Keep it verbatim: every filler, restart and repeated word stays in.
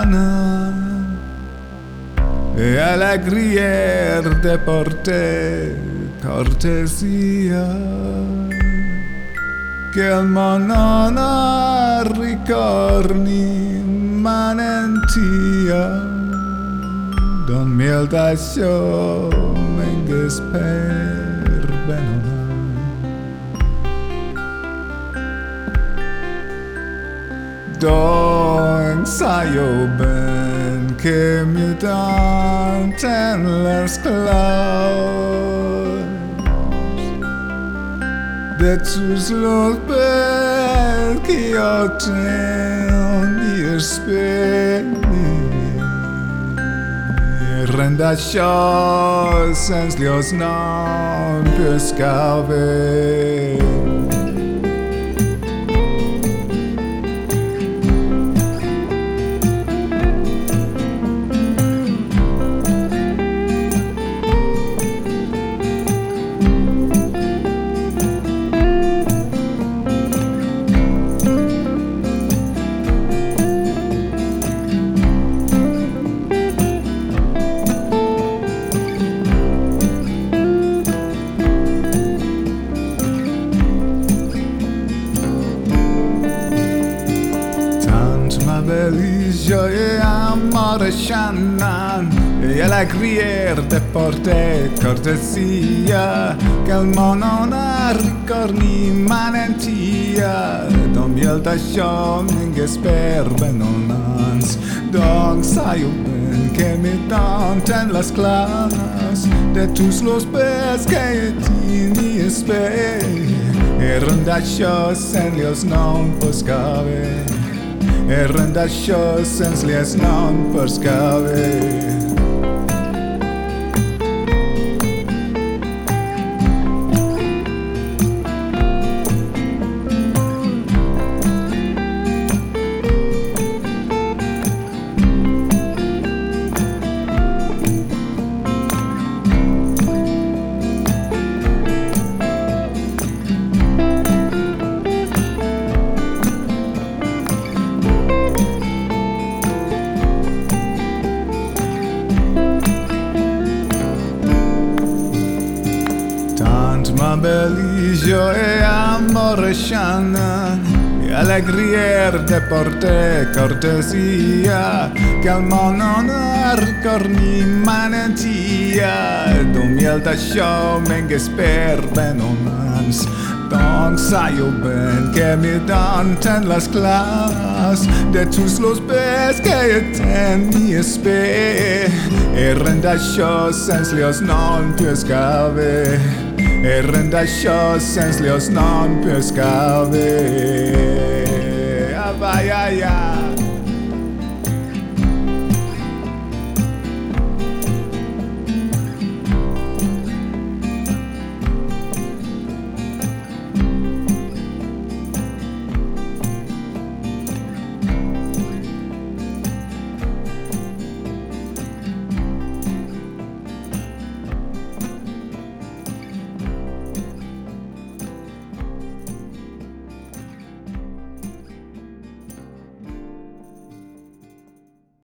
chana e alegrier de porter cortesia che il monona ricorni manentia don miel da sio menges per benona do ensayo ben che mi danten las clouds de tus los bel que yo tengo mi espera renda show sens Dios non pescave Bellizio e amore shannan e alegrier de porte cortesia che il mono non ricorni manentia don miel da show minges per benonans don sayo ben que me danten las claras de tus los pes que tini espe e renda show sen lios non poscave e renda show sens lies non perscave ma bellizio e amore shanna e alegrier de porte cortesia che al mono non ricorni manentia don miel da show menges per benonans don sayo ben que me danten las claras de tus los pes que ten mi espe e renda show sens lios non pescave e renda show sens lios non pescave. Ah, vai, ai, ai.